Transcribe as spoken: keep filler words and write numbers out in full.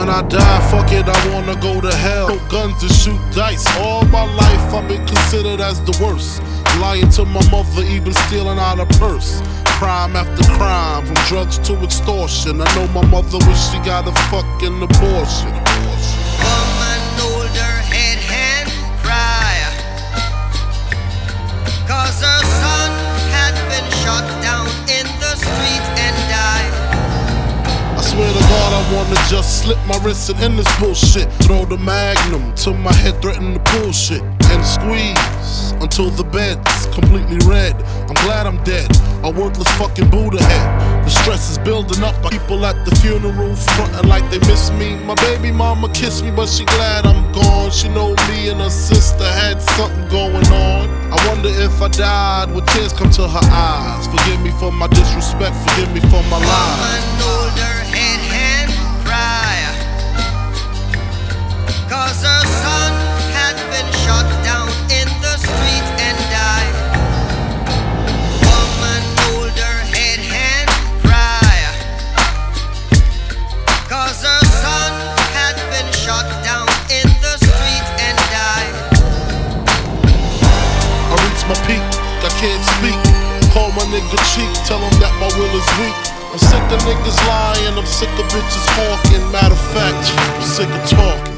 I die, fuck it, I wanna go to hell. No guns and shoot dice. All my life I've been considered as the worst. Lying to my mother, even stealing out her purse. Crime after crime, from drugs to extortion. I know my mother wish she got a fucking abortion. Woman hold her head and cry, 'cause her son had been shot down in the street and died. I swear to God, I wanna just slip my wrist and end this bullshit. Throw the magnum to my head, threaten the bullshit, and squeeze until the bed's completely red. I'm glad I'm dead, a worthless fucking Buddha head. The stress is building up, people at the funeral frontin' like they miss me. My baby mama kissed me, but she glad I'm gone. She know me and her sister had something going on. I wonder if I died, would tears come to her eyes? Forgive me for my disrespect, forgive me for my lies. Woman hold her head and cry, 'cause her son had been shot down in the street and died. Woman hold her head and cry, 'cause her son had been shot down in the street and died. I reach my peak, I can't speak. Call my nigga cheek, tell him that my will is weak. I'm sick of niggas lying, I'm sick of bitches hawking. Matter of fact, I'm sick of talking.